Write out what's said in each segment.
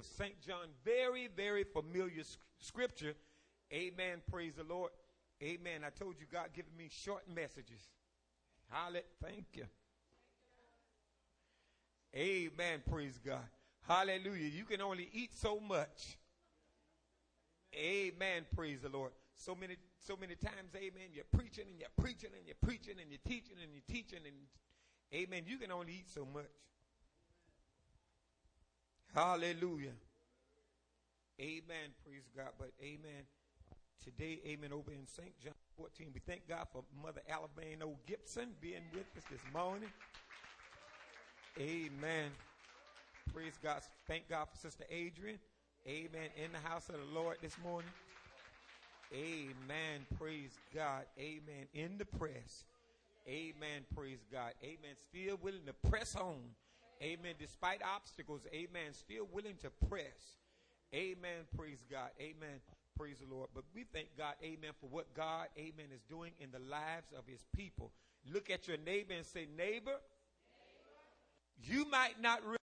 St. John. Very, very familiar scripture. Amen. Praise the Lord. Amen. I told you God giving me short messages. Thank you. Amen. Praise God. Hallelujah. You can only eat so much. Amen. Praise the Lord. So many times, amen, you're preaching and you're preaching and you're preaching and you're teaching and you're teaching and amen, you can only eat so much. Hallelujah. Amen. Praise God. But amen. Today, amen, over in St. John 14, we thank God for Mother Alabama Gibson being with us this morning. Amen. Praise God. Thank God for Sister Adrian. Amen. In the house of the Lord this morning. Amen. Praise God. Amen. In the press. Amen. Praise God. Amen. Still willing to press on. Amen. Despite obstacles. Amen. Still willing to press. Amen. Praise God. Amen. Praise the Lord. But we thank God. Amen. For what God. Amen. Is doing in the lives of his people. Look at your neighbor and say, neighbor, you might not realize.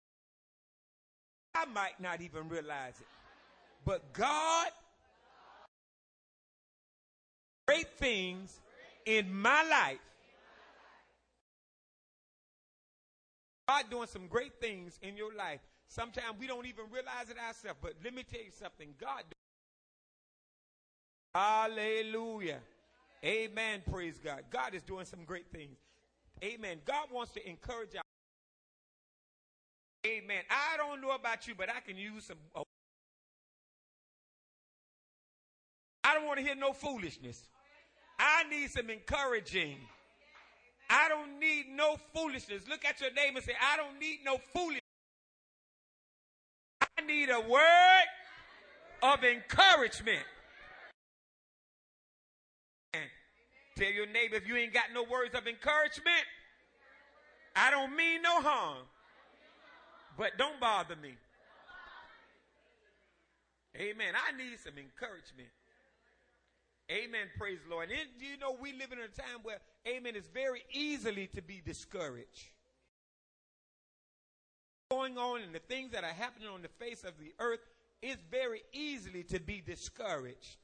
I might not even realize it. But God, great things in my life. God doing some great things in your life. Sometimes we don't even realize it ourselves. But let me tell you something. God. Hallelujah. Amen. Praise God. God is doing some great things. Amen. God wants to encourage our. Amen. I don't know about you, but I can use some. I don't want to hear no foolishness. I need some encouraging. I don't need no foolishness. Look at your neighbor and say, I don't need no foolishness. I need a word of encouragement. Tell your neighbor, if you ain't got no words of encouragement, I don't mean no harm. But don't bother me. Amen. I need some encouragement. Amen. Praise the Lord. And you know, we live in a time where, amen, it's very easily to be discouraged. Going on and the things that are happening on the face of the earth, it's very easily to be discouraged.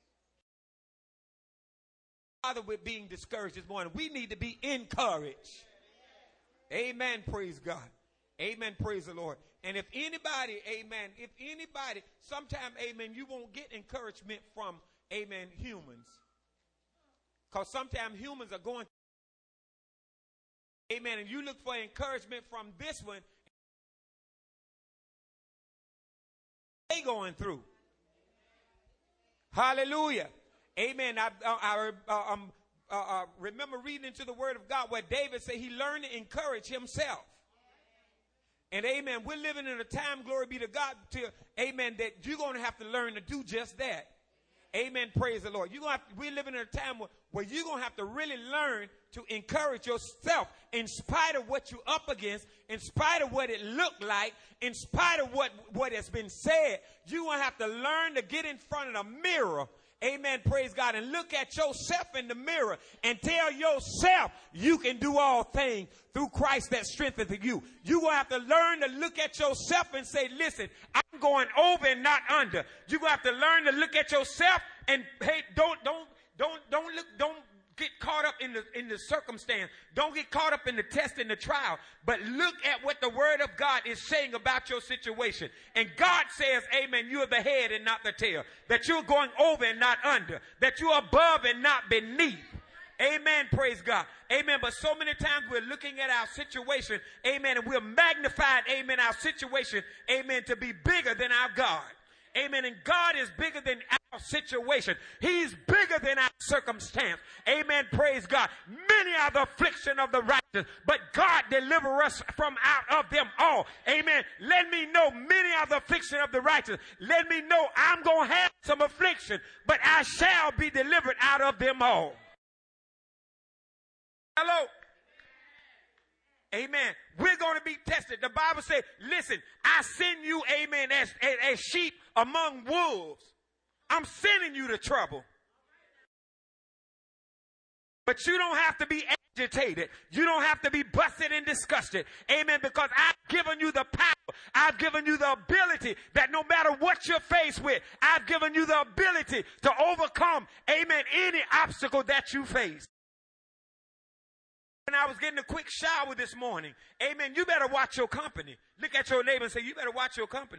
Father, we're being discouraged this morning. We need to be encouraged. Amen. Praise God. Amen. Praise the Lord. And if anybody, sometime, amen, you won't get encouragement from, amen, humans. Because sometimes humans are going, amen, and you look for encouragement from this one, they going through. Hallelujah. Amen. I remember reading into the word of God where David said he learned to encourage himself. And amen, we're living in a time, glory be to God, amen, that you're going to have to learn to do just that. Amen, praise the Lord. We're living in a time where you're going to have to really learn to encourage yourself in spite of what you're up against, in spite of what it looked like, in spite of what has been said. You're going to have to learn to get in front of the mirror. Amen, praise God, and look at yourself in the mirror and tell yourself you can do all things through Christ that strengthens you. You're going to have to learn to look at yourself and say, listen, I'm going over and not under. You're going to have to learn to look at yourself and, hey, don't get caught up in the circumstance. Don't get caught up in the test and the trial. But look at what the word of God is saying about your situation. And God says, amen, you're the head and not the tail. That you're going over and not under. That you're above and not beneath. Amen. Praise God. Amen. But so many times we're looking at our situation. Amen. And we're magnifying, amen, our situation. Amen. To be bigger than our God. Amen. And God is bigger than our situation. He's bigger than our circumstance. Amen. Praise God. Many are the affliction of the righteous, but God deliver us from out of them all. Amen. Let me know many are the affliction of the righteous. Let me know I'm going to have some affliction, but I shall be delivered out of them all. Hello. Amen. We're going to be tested. The Bible says, listen, I send you, amen, as sheep among wolves. I'm sending you to trouble. But you don't have to be agitated. You don't have to be busted and disgusted. Amen. Because I've given you the power. I've given you the ability that no matter what you're faced with, I've given you the ability to overcome, amen, any obstacle that you face. When I was getting a quick shower this morning, amen, you better watch your company. Look at your neighbor and say, you better watch your company.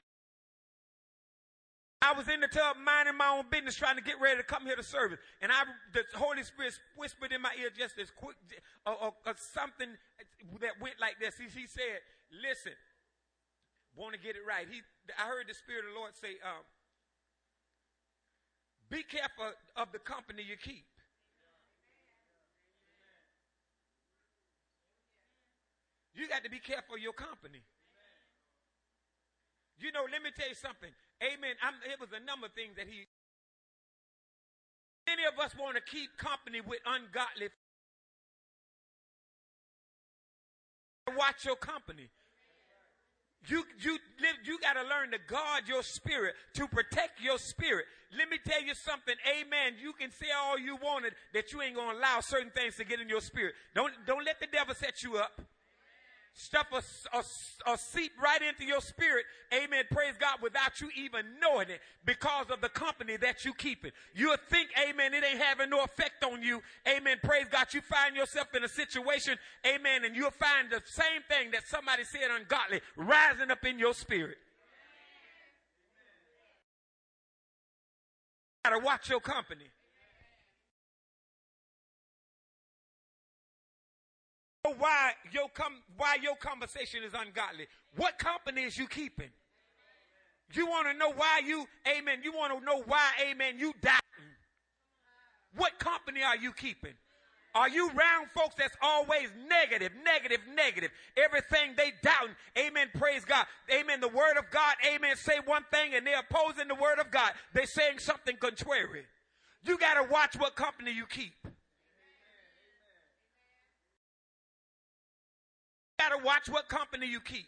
I was in the tub minding my own business, trying to get ready to come here to service. And the Holy Spirit whispered in my ear just as quick, something that went like this. He said, listen, want to get it right. I heard the Spirit of the Lord say, be careful of the company you keep. You got to be careful of your company. You know, let me tell you something. Amen. It was a number of things that many of us want to keep company with ungodly. Watch your company. You got to learn to guard your spirit, to protect your spirit. Let me tell you something. Amen. You can say all you wanted that you ain't going to allow certain things to get in your spirit. Don't let the devil set you up. Stuff a seep right into your spirit, amen, praise God, without you even knowing it because of the company that you keeping. You'll think, amen, it ain't having no effect on you, amen, praise God. You find yourself in a situation, amen, and you'll find the same thing that somebody said ungodly rising up in your spirit. You gotta watch your company. Why your conversation is ungodly. What company is you keeping? You want to know why you want to know why, amen, you doubting. What company are you keeping? Are you around folks that's always negative? Everything they doubting, amen, praise God. Amen, the word of God, amen, say one thing and they're opposing the word of God. They're saying something contrary. You got to watch what company you keep. You got to watch what company you keep.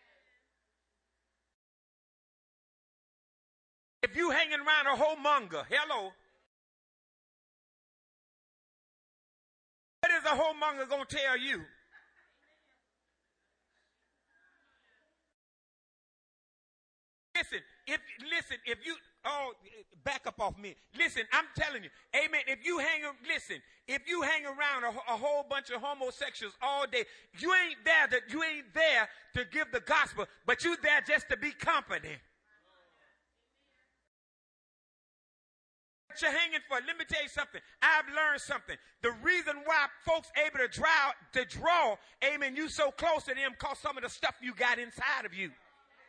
If you hanging around a homemonger, hello. What is a homemonger going to tell you? If you, back up off me. Listen, I'm telling you, amen, if you hang around a whole bunch of homosexuals all day, you ain't there to give the gospel, but you there just to be company. What you're hanging for, let me tell you something. I've learned something. The reason why folks able to draw, amen, you so close to them because some of the stuff you got inside of you.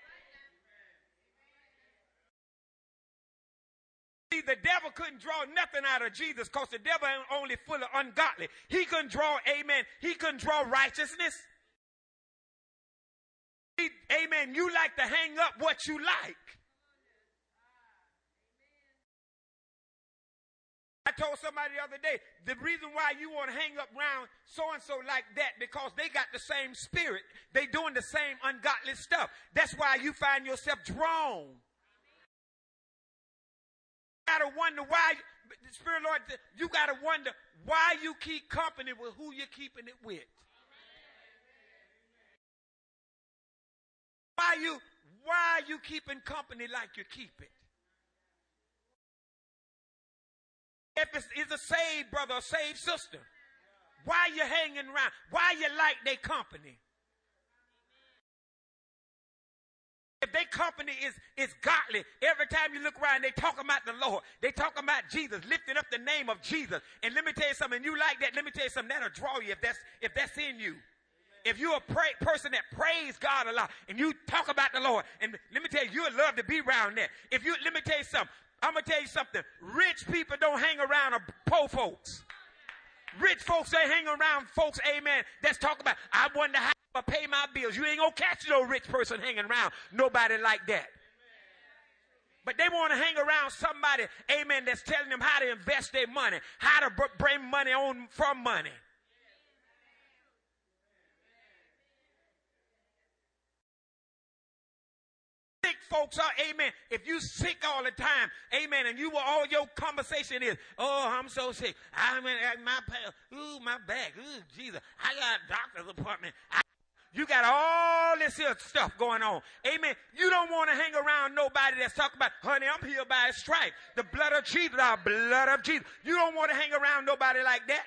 See, the devil couldn't draw nothing out of Jesus because the devil ain't only full of ungodly. He couldn't draw, amen, he couldn't draw righteousness. Amen, you like to hang up what you like. I told somebody the other day, the reason why you want to hang up around so-and-so like that, because they got the same spirit. They doing the same ungodly stuff. That's why you find yourself drawn. You got to wonder why, the Spirit of the Lord, you got to wonder why you keep company with who you're keeping it with. Why you keeping company like you keep it? If it's a saved brother or saved sister, why you hanging around? Why you like their company? If their company is godly, every time you look around, they talking about the Lord. They talking about Jesus, lifting up the name of Jesus. And let me tell you something, you like that, let me tell you something, that'll draw you if that's in you. If you're a person that praise God a lot and you talk about the Lord, and let me tell you, you'll love to be around that. Let me tell you something. I'm going to tell you something. Rich people don't hang around poor folks. Rich folks, they hang around folks, amen, that's talking about, I wonder how I pay my bills. You ain't going to catch no rich person hanging around nobody like that. But they want to hang around somebody, amen, that's telling them how to invest their money, how to bring money on from money. folks are, amen, if you sick all the time, amen, and all your conversation is, oh, I'm so sick. I'm in my back. Ooh, Jesus. I got a doctor's appointment. You got all this here stuff going on. Amen. You don't want to hang around nobody that's talking about, honey, I'm healed by his stripe. The blood of Jesus, the blood of Jesus. You don't want to hang around nobody like that.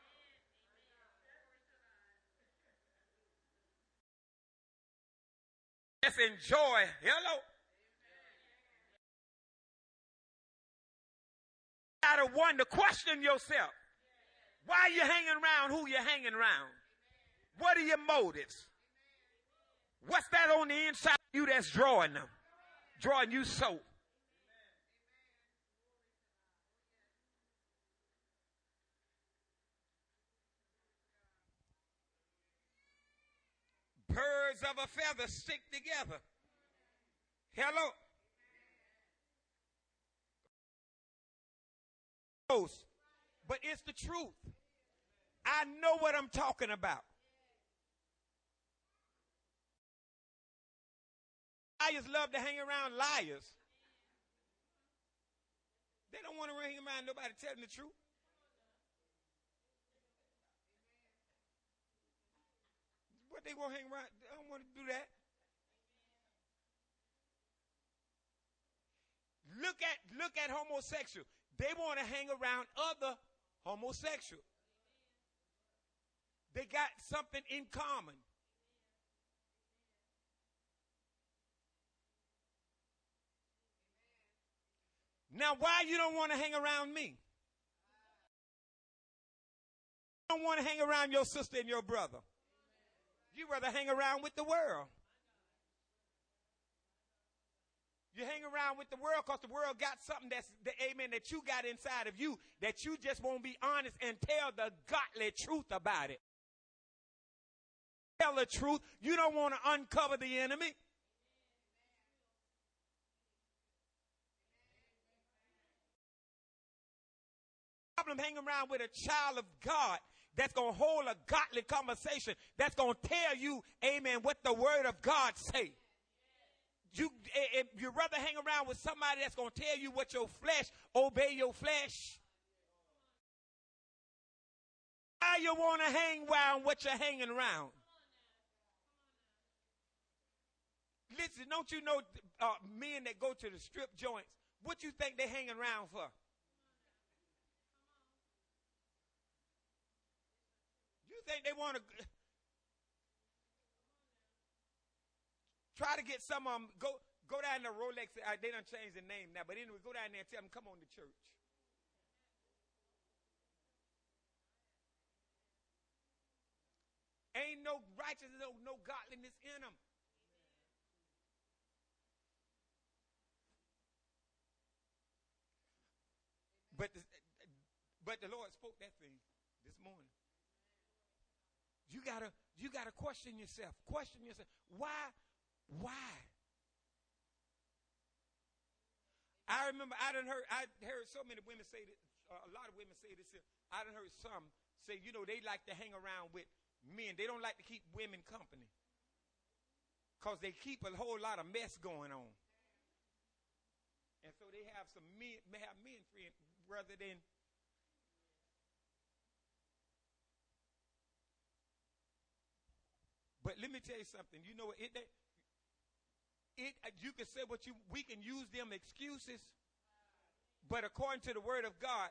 Let's enjoy. Hello. You gotta wonder, question yourself. Why are you hanging around who you're hanging around? What are your motives? What's that on the inside of you that's drawing them? Drawing you so. Birds of a feather stick together. Hello. But it's the truth. I know what I'm talking about. Liars love to hang around liars. They don't want to hang around nobody telling the truth. But they won't hang around. They don't want to do that. Look at homosexual. They want to hang around other homosexuals. They got something in common. Now, why you don't want to hang around me? You don't want to hang around your sister and your brother. You rather hang around with the world. You hang around with the world because the world got something amen, that you got inside of you that you just won't be honest and tell the godly truth about it. Tell the truth. You don't want to uncover the enemy. Problem hanging around with a child of God that's going to hold a godly conversation, that's going to tell you, amen, what the word of God say. You'd rather hang around with somebody that's going to tell you what your flesh, obey your flesh. Why you want to hang around what you're hanging around? Listen, don't you know men that go to the strip joints, what you think they hanging around for? You think they want to try to get some of them, go down to Rolex, they done changed the name now, but anyway, go down there and tell them, come on to church. Ain't no righteousness, no godliness in them. But the Lord spoke that thing this morning. You gotta question yourself. Question yourself. Why? I remember I heard so many women say this, a lot of women say this here. I done heard some say, they like to hang around with men. They don't like to keep women company because they keep a whole lot of mess going on. And so they have men friends rather than. But let me tell you something. You know what? You can say we can use them excuses, but according to the word of God,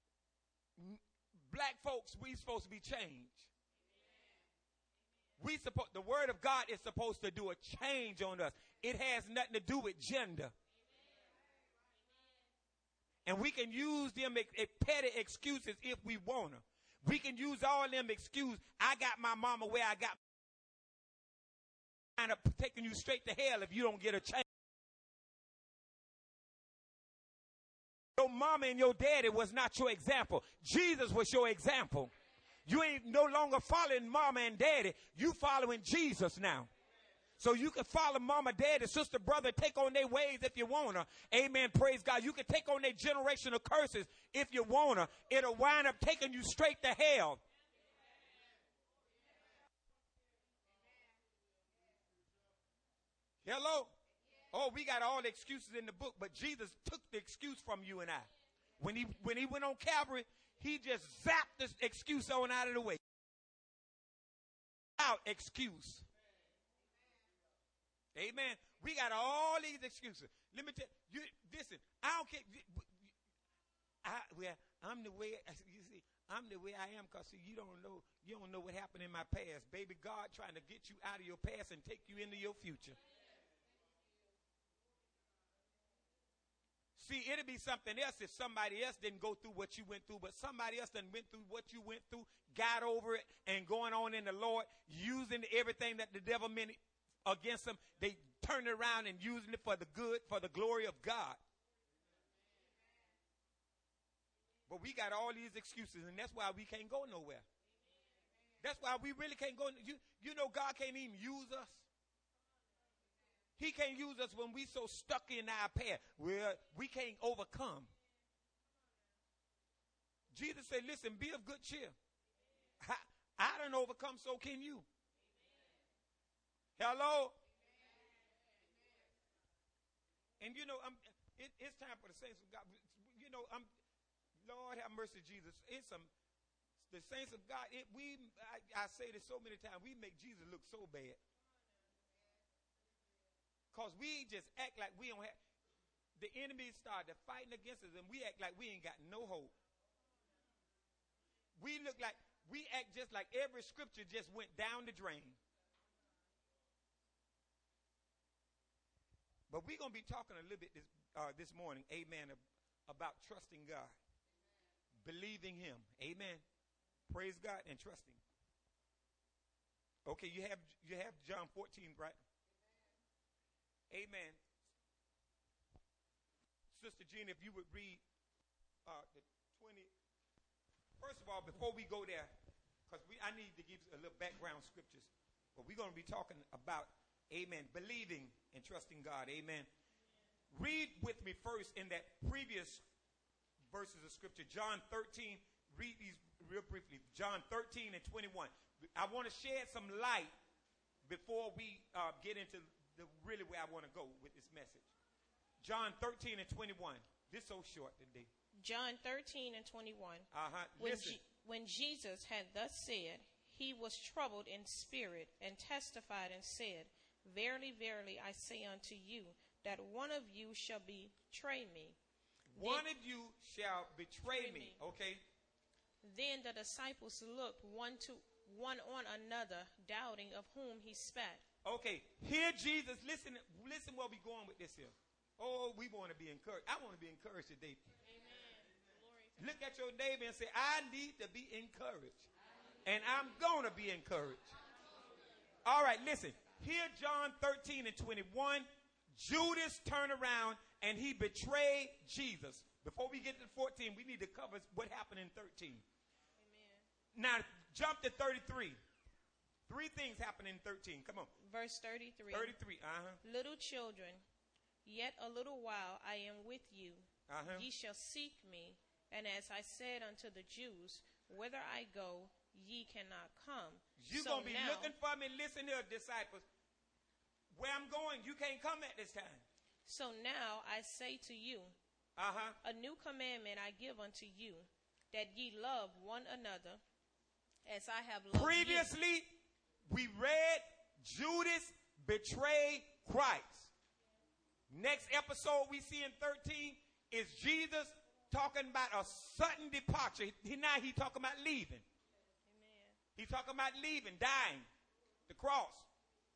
black folks, we supposed to be changed. The word of God is supposed to do a change on us. It has nothing to do with gender. And we can use them petty excuses if we want to. We can use all them excuses. I got my mama where I got. End up taking you straight to hell if you don't get a change. Your mama and your daddy was not your example. Jesus was your example. You ain't no longer following mama and daddy. You following Jesus now. So you can follow mama, daddy, sister, brother, take on their ways if you want to. Amen. Praise God. You can take on their generational curses if you want to. It'll wind up taking you straight to hell. Hello? Oh, we got all the excuses in the book, but Jesus took the excuse from you and I. When he went on Calvary, he just zapped this excuse on out of the way. Out excuse. Amen. We got all these excuses. Let me tell you, listen, I don't care. I'm the way, you see, I'm the way I am because you don't know what happened in my past. Baby, God trying to get you out of your past and take you into your future. See, it'd be something else if somebody else didn't go through what you went through, but somebody else done went through what you went through, got over it, and going on in the Lord, using everything that the devil meant against them. They turned it around and using it for the good, for the glory of God. But we got all these excuses, and that's why we can't go nowhere. That's why we really can't go. You know, God can't even use us. He can't use us when we so stuck in our past where we can't overcome. Jesus said, listen, be of good cheer. I done overcome, so can you. Hello? And you know, it's time for the saints of God. You know, Lord have mercy, Jesus. The saints of God, I say this so many times, we make Jesus look so bad. Because we just act like we don't have, the enemy started fighting against us and we act like we ain't got no hope. We act just like every scripture just went down the drain. But we're going to be talking a little bit this morning, amen, about trusting God, believing him, amen. Praise God and trusting. Okay, you have John 14, right? Amen. Sister Gina, if you would read the 20. First of all, before we go there, because I need to give a little background scriptures, but we're going to be talking about, amen, believing and trusting God, amen. Read with me first in that previous verses of scripture, John 13. Read these real briefly. John 13 and 21. I want to shed some light before we get into really where I want to go with this message. John 13 and 21. This is so short today. John 13 and 21. When Jesus had thus said, he was troubled in spirit and testified and said, verily, verily, I say unto you, that one of you shall betray me. One of you shall betray me. Okay. Then the disciples looked one on another, doubting of whom he spat. Okay, here Jesus, listen where we going with this here. Oh, we want to be encouraged. I want to be encouraged today. Amen. Look at your neighbor and say, I need to be encouraged. And I'm going to be encouraged. All right, listen. Here, John 13 and 21, Judas turned around and he betrayed Jesus. Before we get to 14, we need to cover what happened in 13. Amen. Now, jump to 33. Three things happen in 13. Come on. Verse 33. 33, Little children, yet a little while I am with you. Ye shall seek me. And as I said unto the Jews, whither I go, ye cannot come. You're going to be looking for me. Listen here, disciples. Where I'm going, you can't come at this time. So now I say to you, a new commandment I give unto you, that ye love one another as I have loved Previously, you. We read Judas betrayed Christ. Next episode we see in 13 is Jesus talking about a sudden departure. Now he's talking about leaving. Amen. He's talking about leaving, dying, the cross.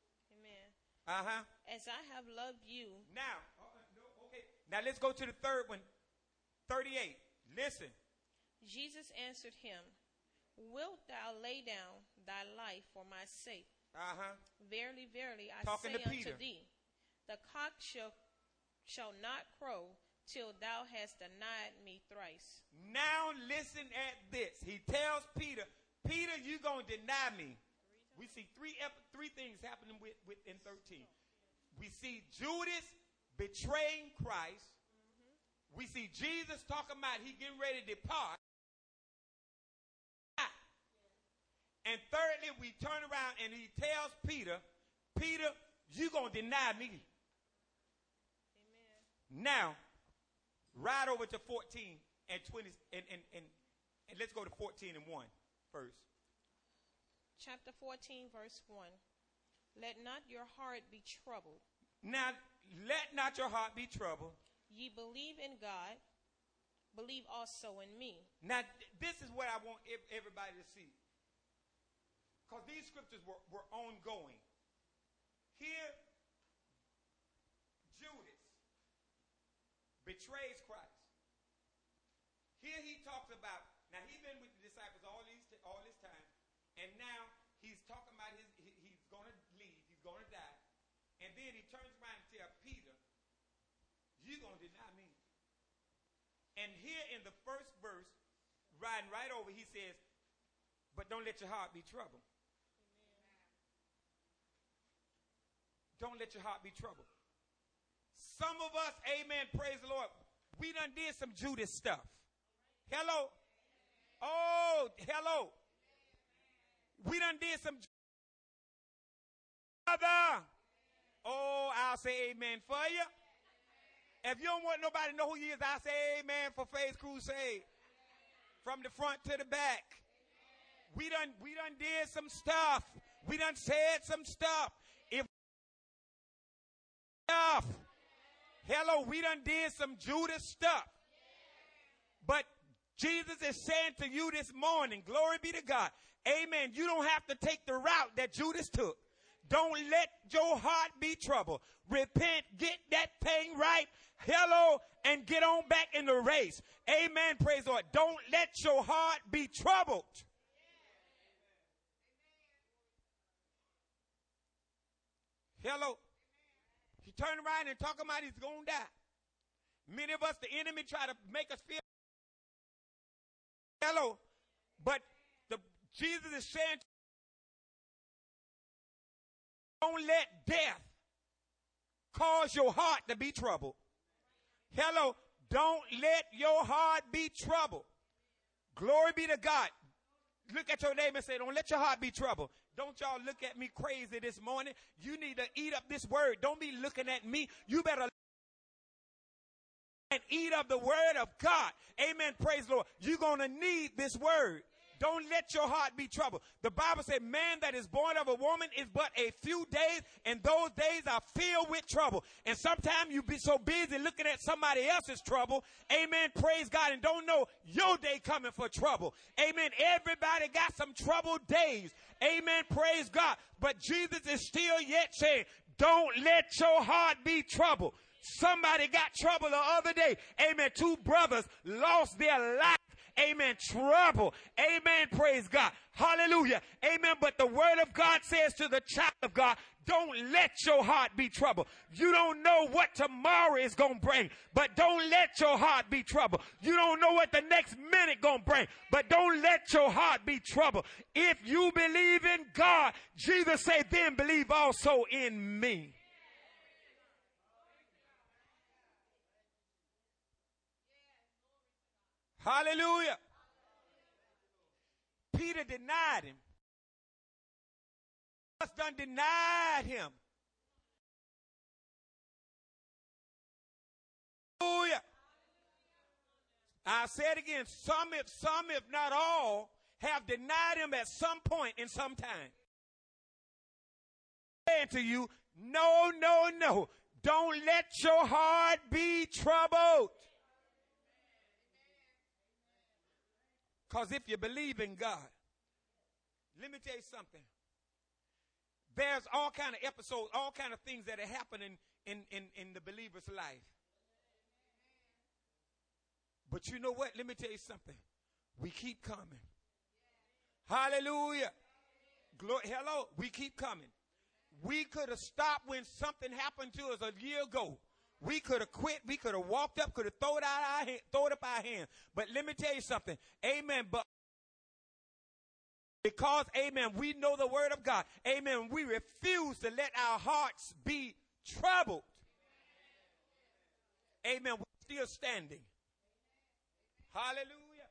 Amen. As I have loved you. Now, okay. Now let's go to the third one. 38. Listen. Jesus answered him, wilt thou lay down thy life for my sake? Verily, verily, I say unto thee, the cock shall not crow till thou hast denied me thrice. Now listen at this. He tells Peter, Peter, you're going to deny me. We see three things happening in 13. We see Judas betraying Christ. We see Jesus talking about he getting ready to depart. And thirdly, we turn around and he tells Peter, Peter, you're going to deny me. Now, right over to 14 and 20, and let's go to 14 and 1 first. Chapter 14, verse 1. Let not your heart be troubled. Now, let not your heart be troubled. Ye believe in God, believe also in me. Now, this is what I want everybody to see. Because these scriptures were ongoing. Here, Judas betrays Christ. Here he talks about, now he's been with the disciples all this time, and now he's talking about he's going to leave, he's going to die. And then he turns around and tells Peter, you're going to deny me. And here in the first verse, riding right over, he says, but don't let your heart be troubled. Don't let your heart be troubled. Some of us, amen, praise the Lord, we done did some Judas stuff. Hello? Oh, hello. We done did some other. Oh, I'll say amen for you. If you don't want nobody to know who you is, I'll say amen for Faith Crusade. From the front to the back. We done did some stuff. We done said some stuff. Hello, we done did some Judas stuff. But Jesus is saying to you this morning, glory be to God, amen, you don't have to take the route that Judas took. Don't let your heart be troubled. Repent, get that thing right, hello, and get on back in the race. Amen, praise the Lord. Don't let your heart be troubled. Hello. He turned around and talking about he's going to die. Many of us, the enemy, try to make us feel hello. But Jesus is saying, don't let death cause your heart to be troubled. Hello. Don't let your heart be troubled. Glory be to God. Look at your neighbor and say, don't let your heart be troubled. Don't y'all look at me crazy this morning. You need to eat up this word. Don't be looking at me. You better and eat up the word of God. Amen. Praise the Lord. You're going to need this word. Don't let your heart be troubled. The Bible said, man that is born of a woman is but a few days, and those days are filled with trouble. And sometimes you be so busy looking at somebody else's trouble, amen, praise God, and don't know your day coming for trouble. Amen. Everybody got some troubled days. Amen, praise God. But Jesus is still yet saying, don't let your heart be troubled. Somebody got trouble the other day. Amen. Two brothers lost their life. Amen. Trouble. Amen. Praise God. Hallelujah. Amen. But the word of God says to the child of God, don't let your heart be troubled. You don't know what tomorrow is going to bring, but don't let your heart be troubled. You don't know what the next minute going to bring, but don't let your heart be troubled. If you believe in God, Jesus said, then believe also in me. Hallelujah. Peter denied him. Just done denied him. Hallelujah. I'll say it again. Some, if not all, have denied him at some point in some time. Saying to you, no, no, no. Don't let your heart be troubled. Because if you believe in God, let me tell you something. There's all kind of episodes, all kind of things that are happening in the believer's life. But you know what? Let me tell you something. We keep coming. Hallelujah. Hello. We keep coming. We could have stopped when something happened to us a year ago. We could have quit. We could have walked up, could have thrown up our hand. But let me tell you something. Amen. But because, amen, we know the word of God. Amen. We refuse to let our hearts be troubled. Amen. We're still standing. Hallelujah.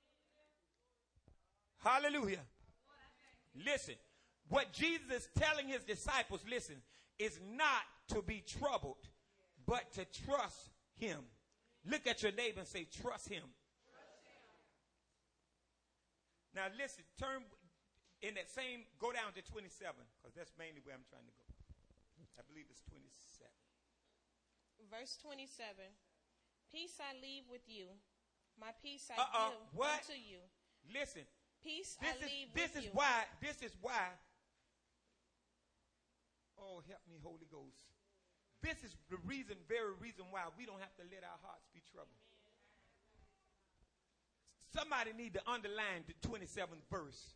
Hallelujah. Listen, what Jesus is telling his disciples, listen, is not to be troubled, but to trust him. Look at your neighbor and say, trust him. Now listen, turn in that same, go down to 27, because that's mainly where I'm trying to go. I believe it's 27. Verse 27. Peace I leave with you. My peace I give unto you. Listen. Peace I leave with you. This is why. Oh, help me, Holy Ghost. This is the very reason why we don't have to let our hearts be troubled. Somebody need to underline the 27th verse.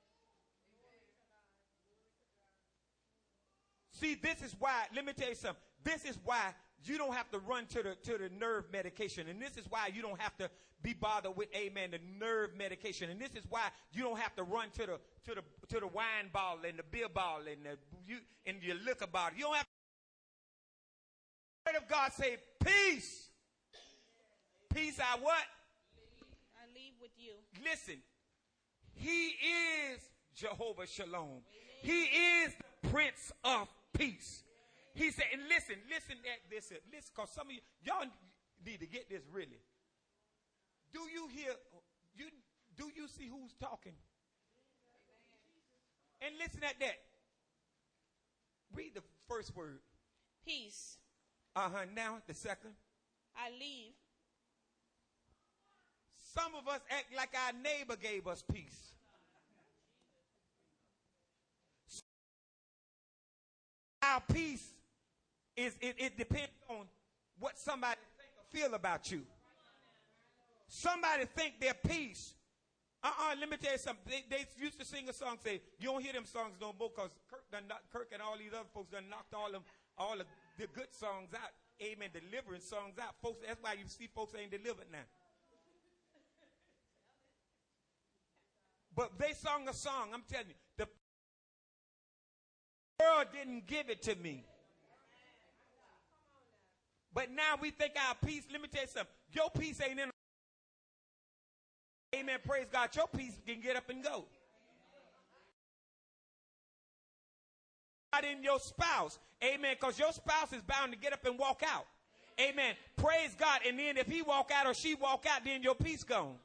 See, this is why, let me tell you something. This is why you don't have to run to the nerve medication. And this is why you don't have to be bothered with, amen, the nerve medication. And this is why you don't have to run to the wine bottle and the beer bottle and your liquor bottle. You don't have to. The word of God say, peace. Peace I what? Leave with you. Listen, he is Jehovah Shalom. Amen. He is the Prince of Peace. He said, and listen at this. Listen, because some of y'all need to get this really. Do you hear, do you see who's talking? And listen at that. Read the first word. Peace. Now the second. I leave. Some of us act like our neighbor gave us peace. Our peace it depends on what somebody think or feel about you. Somebody think their peace. Let me tell you something. They used to sing a song, say, you don't hear them songs no more because Kirk and all these other folks done knocked all the good songs out. Amen. Deliverance songs out. Folks, that's why you see folks ain't delivered now. But they sung a song, I'm telling you, the world didn't give it to me. But now we think our peace, let me tell you something, your peace ain't in. Amen, praise God, your peace can get up and go. Not in your spouse, amen, because your spouse is bound to get up and walk out. Amen, praise God, and then if he walk out or she walk out, then your peace gone.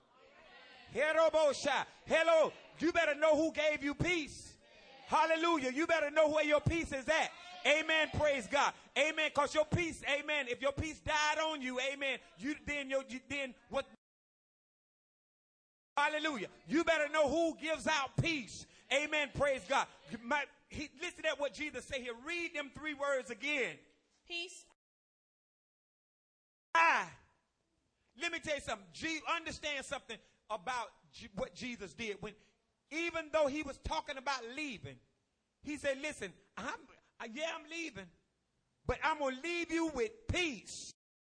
Hello, you better know who gave you peace. Hallelujah. You better know where your peace is at. Amen. Praise God. Amen. Because your peace, amen. If your peace died on you, amen. Then what? Hallelujah. You better know who gives out peace. Amen. Praise God. Listen at what Jesus said here. Read them 3 words again. Peace. Let me tell you something. Understand something about what Jesus did. Even though he was talking about leaving, he said, listen, I'm leaving, but I'm going to leave you with peace.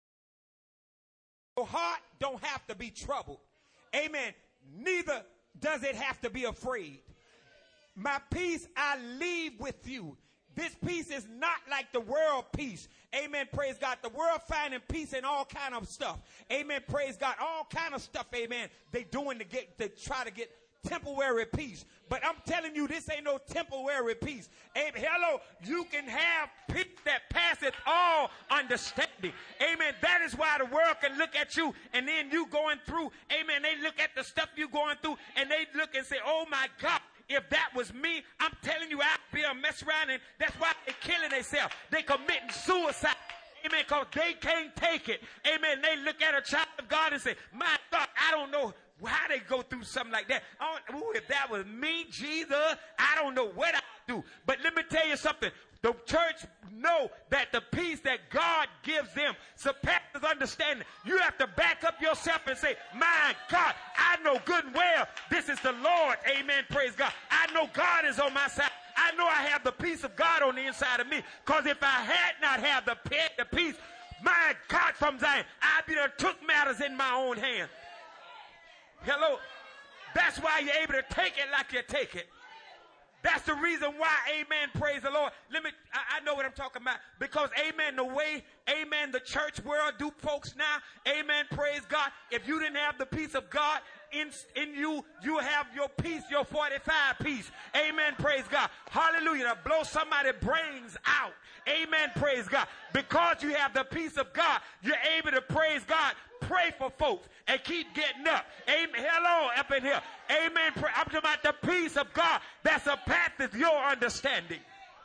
Your heart don't have to be troubled. Amen. Neither does it have to be afraid. My peace I leave with you. This peace is not like the world peace. Amen. Praise God. The world finding peace in all kind of stuff. Amen. Praise God. All kind of stuff. Amen. They doing to try to get temporary peace. But I'm telling you, this ain't no temporary peace. Amen. Hello. You can have peace that passeth all understanding. Amen. That is why the world can look at you and then you going through. Amen. They look at the stuff you going through and they look and say, oh my God. If that was me, I'm telling you, I'd be a mess around, and that's why they're killing themselves. They committing suicide. Amen, because they can't take it. Amen. They look at a child of God and say, my God, I don't know how they go through something like that. If that was me, Jesus, I don't know what I'd do. But let me tell you something. The church know that the peace that God gives them surpasses understanding. You have to back up yourself and say, my God, I know good and well this is the Lord. Amen. Praise God. I know God is on my side. I know I have the peace of God on the inside of me. Because if I had not had the peace, my God, from Zion, I'd be there took matters in my own hand. Hello. That's why you're able to take it like you take it. That's the reason why, amen, praise the Lord. I know what I'm talking about. Because, amen, the way, amen, the church world do folks now, amen, praise God. If you didn't have the peace of God in you, you have your peace, your 45 peace. Amen. Praise God. Hallelujah. To blow somebody's brains out. Amen. Praise God. Because you have the peace of God, you're able to praise God. Pray for folks and keep getting up. Amen. Hello, up in here. Amen. I'm talking about the peace of God that surpasses your understanding.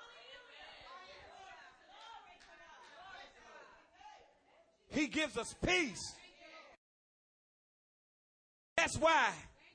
He gives us peace. That's why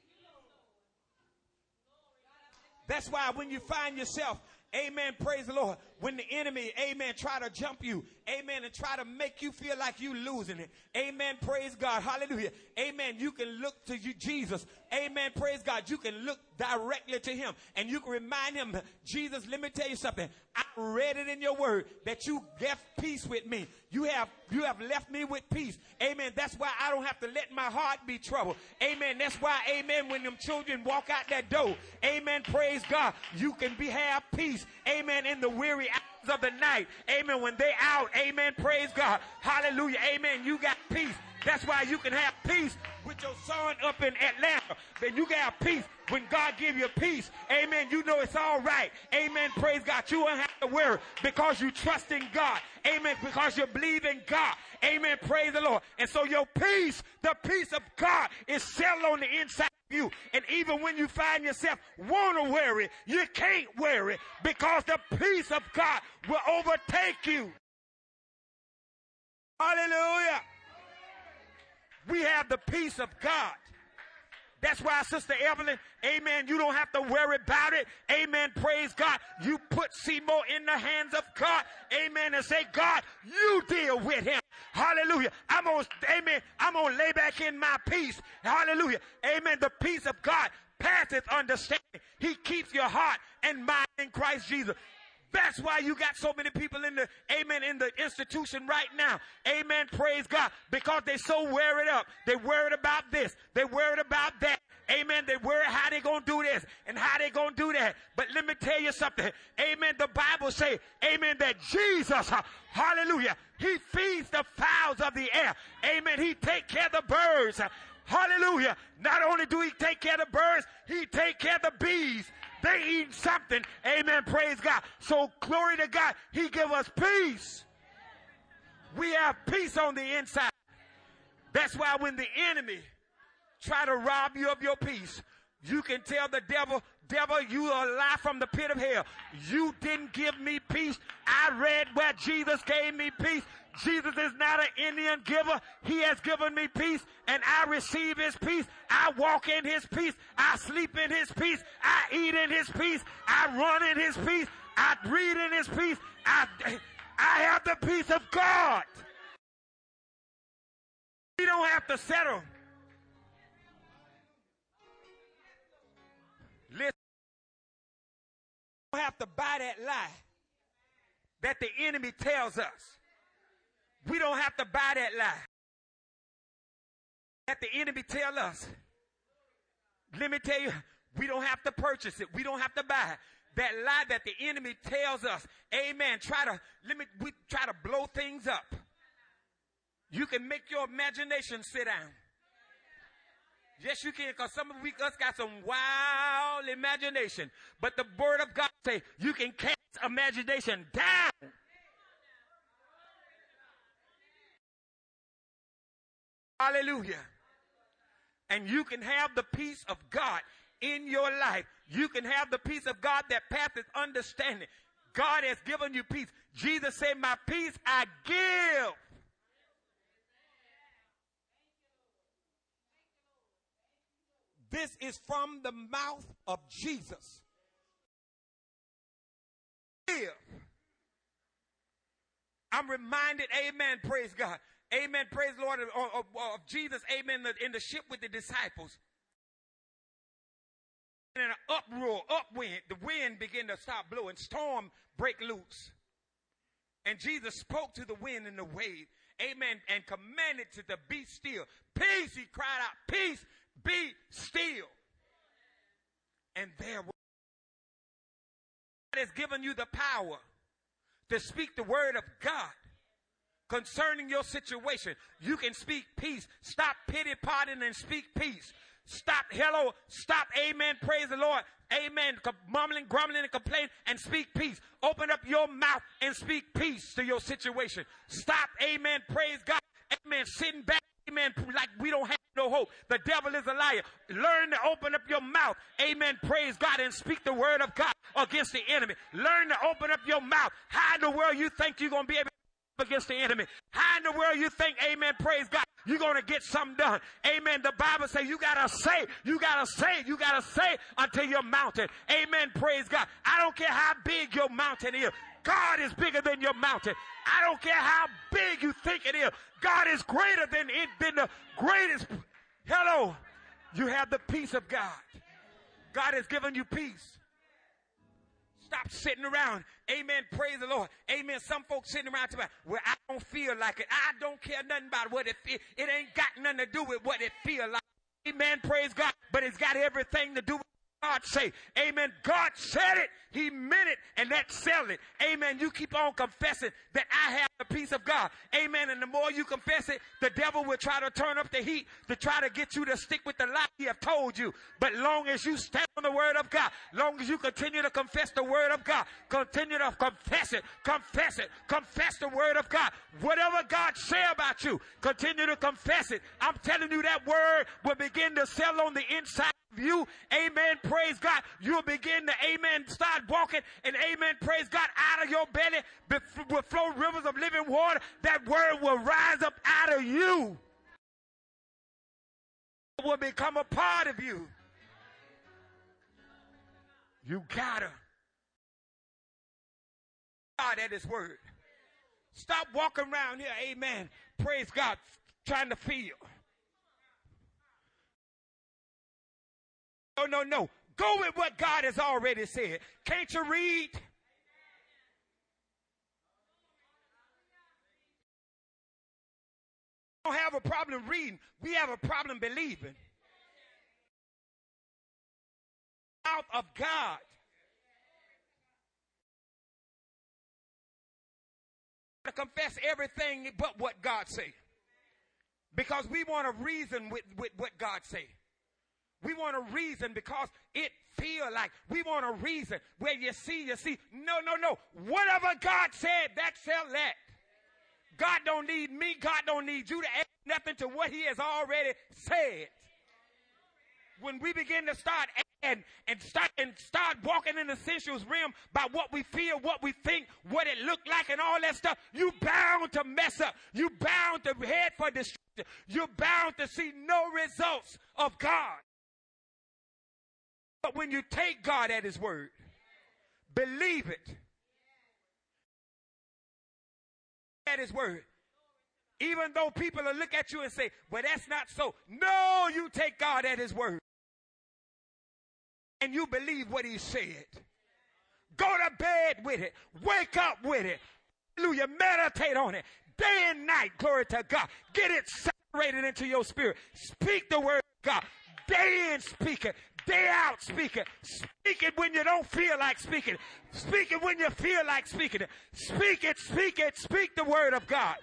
when you find yourself, amen, praise the Lord, when the enemy, amen, try to jump you, amen, and try to make you feel like you losing it, amen, praise God, hallelujah, amen, you can look to you, Jesus, amen, praise God, you can look directly to him, and you can remind him, Jesus, let me tell you something, I read it in your word, that you left peace with me, you have left me with peace, amen, that's why I don't have to let my heart be troubled, amen, that's why, amen, when them children walk out that door, amen, praise God, you can have peace, amen, in the weary hours of the night, amen, when they out, amen, praise God, hallelujah, amen, you got peace. That's why you can have peace with your son up in Atlanta. Then you can have peace when God give you peace. Amen. You know it's all right. Amen. Praise God. You don't have to worry because you trust in God. Amen. Because you believe in God. Amen. Praise the Lord. And so your peace, the peace of God, is settled on the inside of you. And even when you find yourself want to worry, you can't worry because the peace of God will overtake you. Hallelujah. We have the peace of God. That's why, Sister Evelyn, amen, you don't have to worry about it. Amen, praise God. You put Seymour in the hands of God. Amen, and say, God, you deal with him. Hallelujah. I'm going to lay back in my peace. Hallelujah. Amen. The peace of God passeth understanding. He keeps your heart and mind in Christ Jesus. That's why you got so many people in the institution right now. Amen. Praise God. Because they're so worried up. They're worried about this. They're worried about that. Amen. They're worried how they're going to do this and how they're going to do that. But let me tell you something. Amen. The Bible says, amen, that Jesus, hallelujah, he feeds the fowls of the air. Amen. He takes care of the birds. Hallelujah. Not only do he take care of the birds, he take care of the bees. They eat something. Amen. Praise God. So glory to God. He give us peace. We have peace on the inside. That's why when the enemy try to rob you of your peace, you can tell the devil, you are a lie from the pit of hell. You didn't give me peace. I read where Jesus gave me peace. Jesus is not an Indian giver. He has given me peace, and I receive his peace. I walk in his peace. I sleep in his peace. I eat in his peace. I run in his peace. I read in his peace. I have the peace of God. We don't have to settle. Listen. We don't have to buy that lie that the enemy tells us. We don't have to buy that lie that the enemy tell us. Let me tell you, we don't have to purchase it. We don't have to buy it. That lie that the enemy tells us. Amen. We try to blow things up. You can make your imagination sit down. Yes, you can, because some of us got some wild imagination. But the word of God says you can cast imagination down. Hallelujah. And you can have the peace of God in your life. You can have the peace of God that passeth understanding. God has given you peace. Jesus said, my peace I give. This is from the mouth of Jesus. Give. I'm reminded, amen, praise God. Amen, praise the Lord, of Jesus, amen, in the ship with the disciples. And in an uproar, upwind, the wind began to start blowing, storm break loose. And Jesus spoke to the wind and the wave, amen, and commanded to be still. Peace, he cried out, peace, be still. And there was. God has given you the power to speak the word of God. Concerning your situation, you can speak peace. Stop pity-partying and speak peace. Stop, hello, stop, amen, praise the Lord. Amen. Mumbling, grumbling, and complaining, and speak peace. Open up your mouth and speak peace to your situation. Stop, amen, praise God. Amen, sitting back, amen, like we don't have no hope. The devil is a liar. Learn to open up your mouth, amen, praise God, and speak the word of God against the enemy. Learn to open up your mouth. How in the world you think you're going to be able to against the enemy? How in the world you think, amen, praise God, you're going to get something done? Amen. The Bible says you got to say until your mountain. Amen, praise God. I don't care how big your mountain is. God is bigger than your mountain. I don't care how big you think it is. God is greater than the greatest. Hello. You have the peace of God. God has given you peace. Stop sitting around. Amen. Praise the Lord. Amen. Some folks sitting around tonight, well, I don't feel like it. I don't care nothing about what it feels. It ain't got nothing to do with what it feels like. Amen. Praise God. But it's got everything to do with what God say. Amen. God said it. He meant it. And that settled it. Amen. You keep on confessing that I have the peace of God. Amen. And the more you confess it, the devil will try to turn up the heat to try to get you to stick with the lie he have told you. But long as you stand on the word of God, long as you continue to confess the word of God, continue to confess it, confess the word of God. Whatever God say about you, continue to confess it. I'm telling you, that word will begin to settle on the inside of you. Amen. Praise God. You'll begin to, amen, start walking, and amen, praise God, out of your belly will flow rivers of living water. That word will rise up out of you. It will become a part of you. You gotta God at his word. Stop walking around here, amen, praise God, trying to feel. No. Go with what God has already said. Can't you read? We don't have a problem reading. We have a problem believing. Out of God. To confess everything but what God say. Because we want to reason with what God say. We want to reason because it feel like we want to reason. Where you see. No. Whatever God said, that shall let. God don't need me. God don't need you to add nothing to what he has already said. When we begin to start and start walking in the sensuous realm by what we feel, what we think, what it look like, and all that stuff, you bound to mess up. You bound to head for destruction. You're bound to see no results of God. But when you take God at his word, believe it at his word, even though people will look at you and say, well, that's not so. No, you take God at his word and you believe what he said. Go to bed with it. Wake up with it. Hallelujah. Meditate on it. Day and night, glory to God. Get it saturated into your spirit. Speak the word of God. Day in, speak it. Day out, speak it. Speak it when you don't feel like speaking it. Speak it when you feel like speaking it. Speak it. Speak the word of God.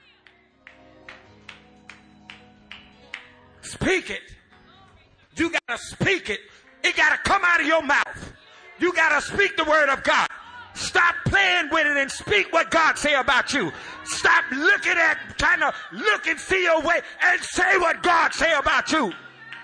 Speak it. You got to speak it. It got to come out of your mouth. You got to speak the word of God. Stop playing with it and speak what God say about you. Stop looking at, trying to look and see your way and say what God say about you.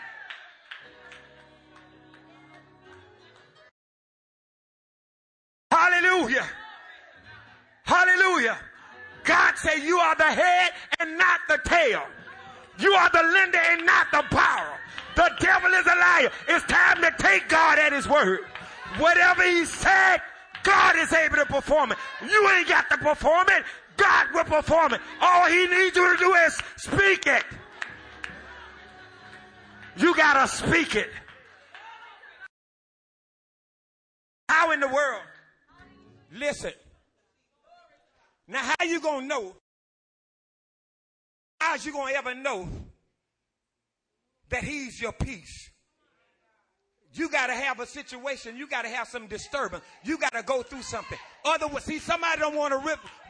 Hallelujah. Hallelujah. God said you are the head and not the tail. You are the lender and not the borrower. The devil is a liar. It's time to take God at his word. Whatever he said, God is able to perform it. You ain't got to perform it. God will perform it. All he needs you to do is speak it. You got to speak it. How in the world? Listen. Now, how you going to know? How's you going to ever know that he's your peace? You got to have a situation. You got to have some disturbance. You got to go through something. Otherwise, see, somebody don't want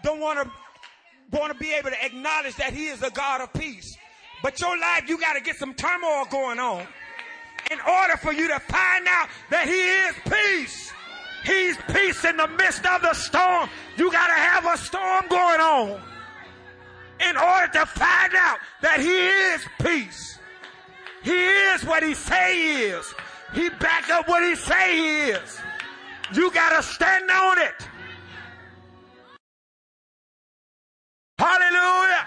to be able to acknowledge that he is a God of peace. But your life, you got to get some turmoil going on. in order for you to find out that he is peace. He's peace in the midst of the storm. You got to have a storm going on in order to find out that he is peace. He is what he say he is. He back up what he say he is. You got to stand on it. Hallelujah.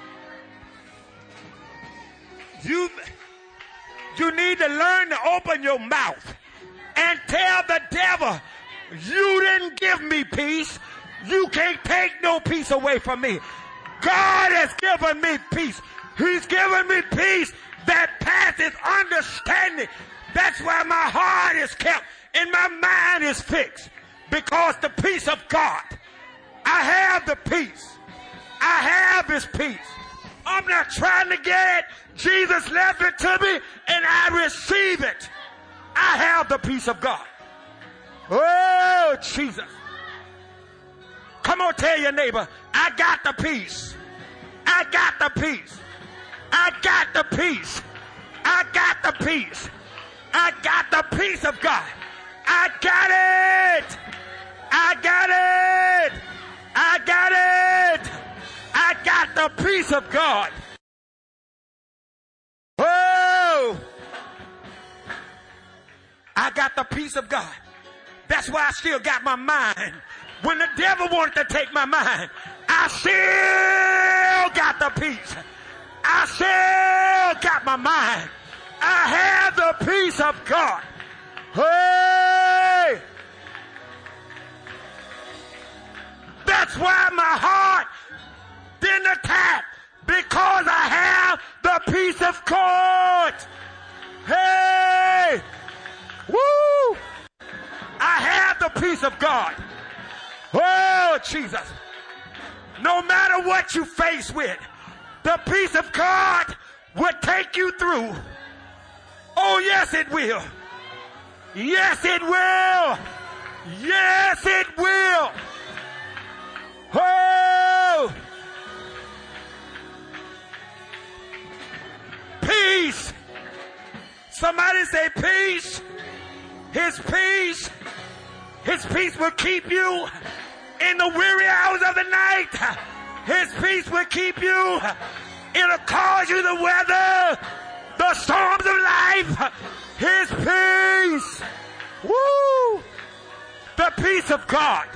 You need to learn to open your mouth and tell the devil, you didn't give me peace. You can't take no peace away from me. God has given me peace. He's given me peace that passeth understanding. That's why my heart is kept and my mind is fixed. Because the peace of God. I have the peace. I have his peace. I'm not trying to get it. Jesus left it to me and I receive it. I have the peace of God. Oh, Jesus. Come on, tell your neighbor, I got the peace. I got the peace. I got the peace. I got the peace. I got the peace of God. I got it. I got it. I got it. I got the peace of God. Oh, I got the peace of God. That's why I still got my mind. When the devil wanted to take my mind, I still got the peace. I still got my mind. I have the peace of God. Hey! That's why my heart didn't attack, because I have the peace of God. Hey! Woo! I have the peace of God. Oh, Jesus. No matter what you face with, the peace of God will take you through. Oh, yes, it will. Yes, it will. Yes, it will. Oh! Peace. Somebody say peace. His peace. His peace will keep you in the weary hours of the night. His peace will keep you. It'll cause you to weather the storms of life. His peace. Woo! The peace of God.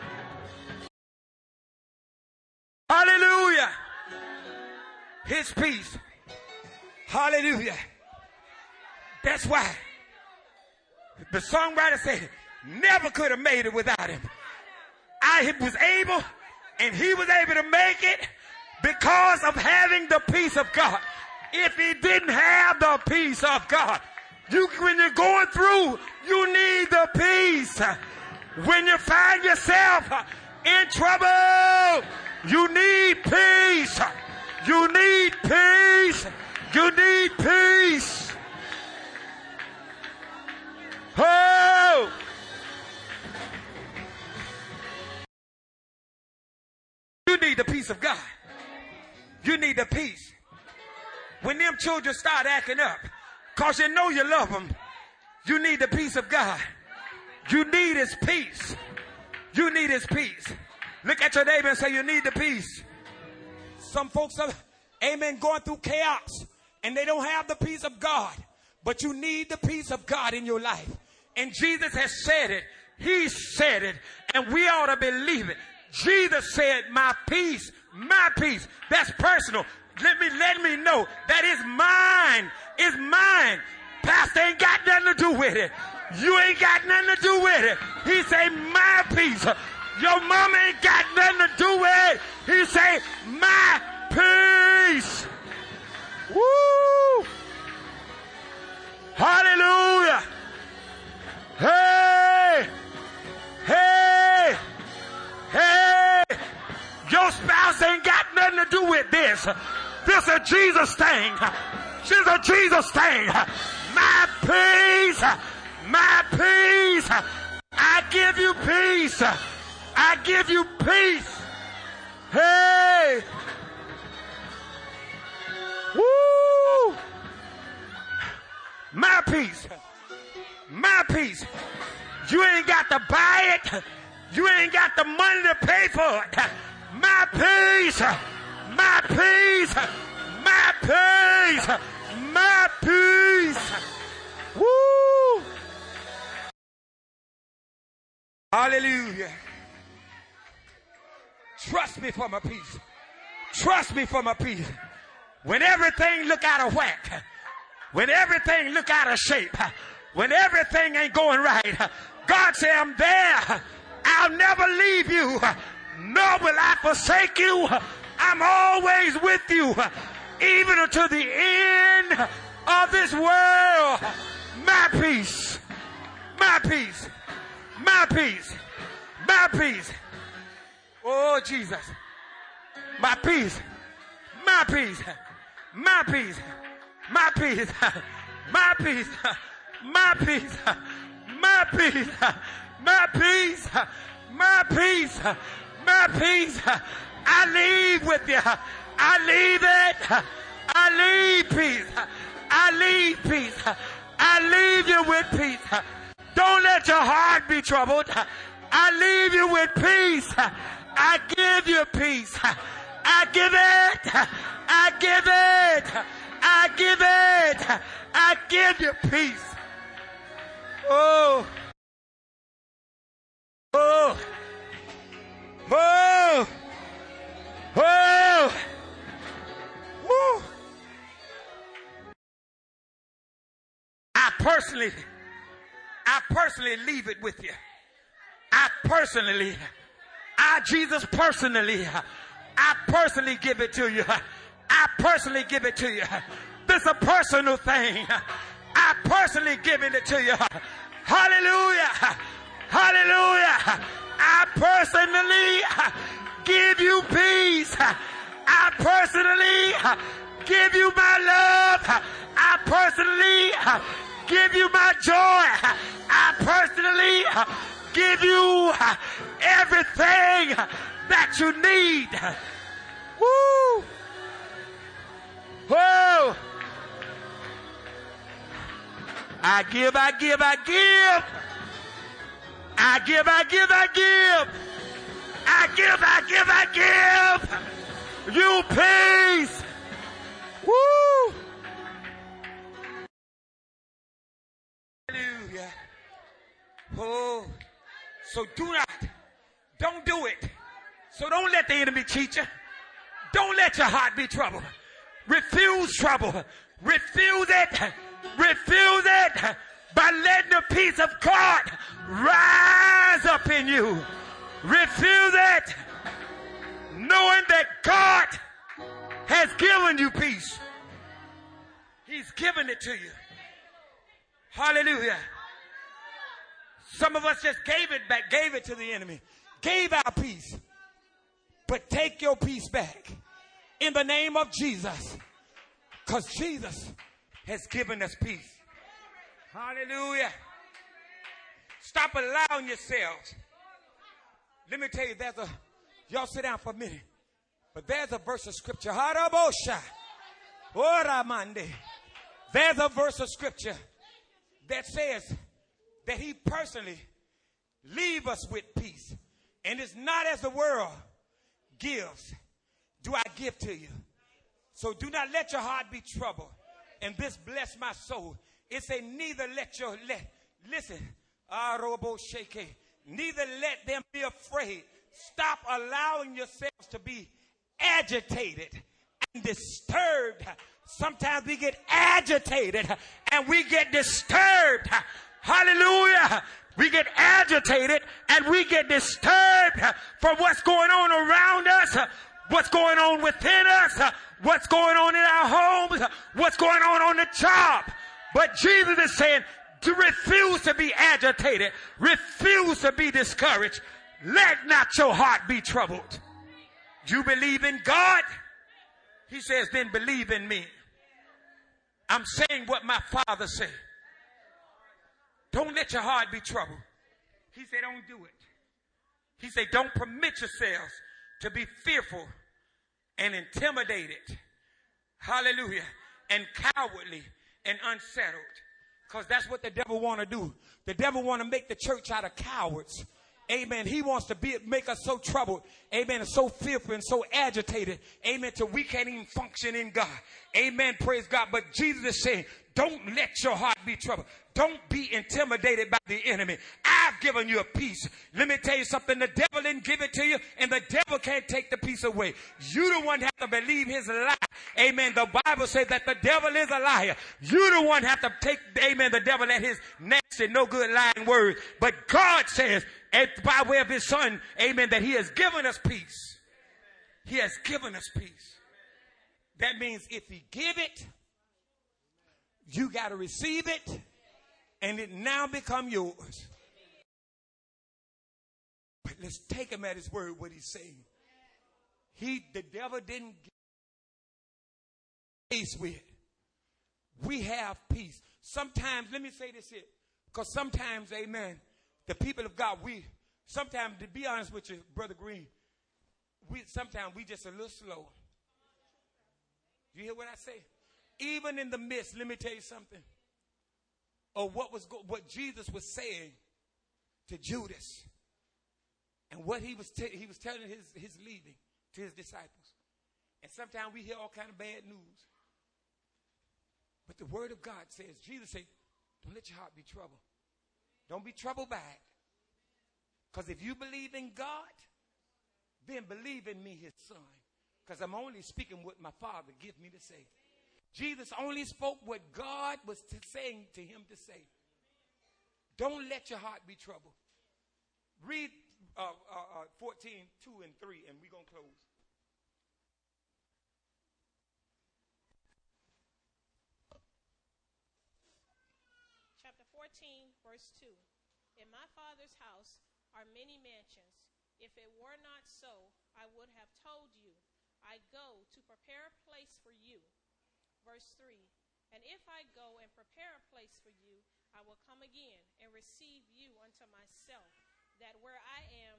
Hallelujah. His peace. Hallelujah. That's why the songwriter said, never could have made it without him. I was able, and he was able to make it because of having the peace of God. If he didn't have the peace of God, when you're going through, you need the peace. When you find yourself in trouble, you need peace. You need peace. You need peace. Oh! You need the peace of God. You need the peace. When them children start acting up, because you know you love them, you need the peace of God. You need his peace. You need his peace. Look at your neighbor and say, you need the peace. Some folks are, amen, going through chaos, and they don't have the peace of God. But you need the peace of God in your life. And Jesus has said it. He said it. And we ought to believe it. Jesus said, my peace, my peace. That's personal. Let me know that is mine. It's mine. Pastor ain't got nothing to do with it. You ain't got nothing to do with it. He say, my peace. Your mama ain't got nothing to do with it. He say, my peace. Woo! Hallelujah. Hey! Hey! Hey! Your spouse ain't got nothing to do with this. This is a Jesus thing. This is a Jesus thing. My peace. My peace. I give you peace. I give you peace. Hey! Woo! My peace. My peace. You ain't got to buy it. You ain't got the money to pay for it. My peace. My peace. My peace. My peace. Woo. Hallelujah. Trust me for my peace. Trust me for my peace. When everything look out of whack, when everything look out of shape, when everything ain't going right, God say, I'm there. I'll never leave you, nor will I forsake you. I'm always with you, even until the end of this world. My peace, my peace, my peace, my peace. Oh, Jesus. My peace, my peace, my peace, my peace, my peace, my peace, my peace, my peace, my peace, my peace. I leave with you. I leave it. I leave peace. I leave peace. I leave you with peace. Don't let your heart be troubled. I leave you with peace. I give you peace. I give it. I give it. I give it. I give you peace. Oh. Oh. Oh. Oh. Woo. I personally leave it with you. Jesus personally, I personally give it to you. I personally give it to you. This is a personal thing. I personally giving it to you. Hallelujah. Hallelujah. I personally give you peace. I personally give you my love. I personally give you my joy. I personally give you everything that you need. Woo! Whoa! I give. I give you peace. Woo! Hallelujah. Oh, so don't do it. So don't let the enemy cheat you. Don't let your heart be troubled. Refuse trouble. Refuse it. Refuse it by letting the peace of God rise up in you. Refuse it knowing that God has given you peace. He's given it to you. Hallelujah. Some of us just gave it back, gave it to the enemy, gave our peace. But take your peace back in the name of Jesus, because Jesus has given us peace. Hallelujah. Stop allowing yourselves. Let me tell you, y'all sit down for a minute, but there's a verse of scripture. There's a verse of scripture that says that he personally leave us with peace. And it's not as the world gives, do I give to you. So do not let your heart be troubled. And this bless my soul. It say neither let them be afraid. Stop allowing yourselves to be agitated and disturbed. Sometimes we get agitated and we get disturbed. Hallelujah. We get agitated and we get disturbed for what's going on around us, what's going on within us, what's going on in our homes, what's going on the job. But Jesus is saying to refuse to be agitated, refuse to be discouraged. Let not your heart be troubled. You believe in God? He says, then believe in me. I'm saying what my Father said. Don't let your heart be troubled. He said, don't do it. He said, don't permit yourselves to be fearful and intimidated. Hallelujah. And cowardly and unsettled. Because that's what the devil want to do. The devil want to make the church out of cowards. Amen. He wants to make us so troubled. Amen. And so fearful and so agitated. Amen. Till we can't even function in God. Amen. Praise God. But Jesus is saying, don't let your heart be troubled. Don't be intimidated by the enemy. I've given you a peace. Let me tell you something. The devil didn't give it to you, and the devil can't take the peace away. You the one have to believe his lie. Amen. The Bible says that the devil is a liar. You the one have to take, amen, the devil at his nasty, no good lying words. But God says, by way of his son, amen, that he has given us peace. He has given us peace. That means if he give it, you got to receive it, and it now become yours. But let's take him at his word, what he's saying. The devil didn't give peace with. We have peace. Sometimes, let me say this here, because sometimes, amen, the people of God, sometimes, to be honest with you, Brother Green, sometimes we just a little slow. You hear what I say? Even in the midst, let me tell you something, of what Jesus was saying to Judas, and what he was telling his leading to his disciples. And sometimes we hear all kind of bad news. But the word of God says, Jesus said, don't let your heart be troubled. Don't be troubled by it. Because if you believe in God, then believe in me, his son. Because I'm only speaking what my Father gives me to say. Jesus only spoke what God was saying to him to say. Don't let your heart be troubled. Read 14, 2 and 3, and we're going to close. Chapter 14, verse 2. In my Father's house are many mansions. If it were not so, I would have told you. I go to prepare a place for you. Verse 3. And if I go and prepare a place for you, I will come again and receive you unto myself, that where I am.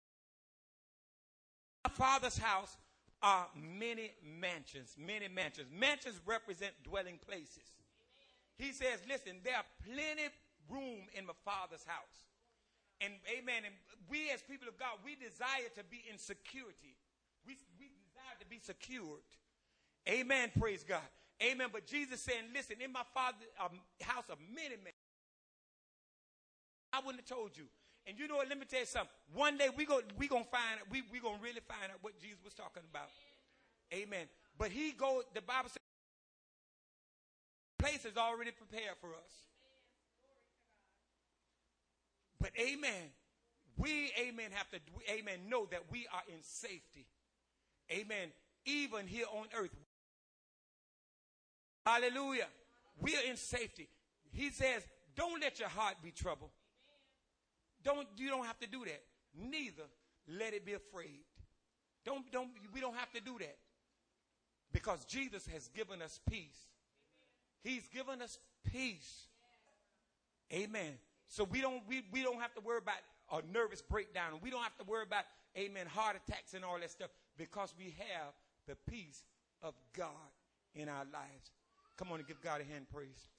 My Father's house are many mansions, many mansions. Mansions represent dwelling places. Amen. He says, listen, there are plenty room in my Father's house. And amen. And we as people of God, we desire to be in security. We desire to be secured. Amen. Praise God. Amen. But Jesus saying, listen, in my Father's house are many men. I wouldn't have told you. And you know what? Let me tell you something. One day we gonna really find out what Jesus was talking about. Amen. But the Bible says, place is already prepared for us. But amen. We, amen, have to, amen, know that we are in safety. Amen. Even here on earth. Hallelujah. We are in safety. He says, don't let your heart be troubled. You don't have to do that. Neither let it be afraid. We don't have to do that. Because Jesus has given us peace. He's given us peace. Amen. So we don't have to worry about a nervous breakdown. We don't have to worry about, amen, heart attacks and all that stuff, because we have the peace of God in our lives. Come on and give God a hand praise.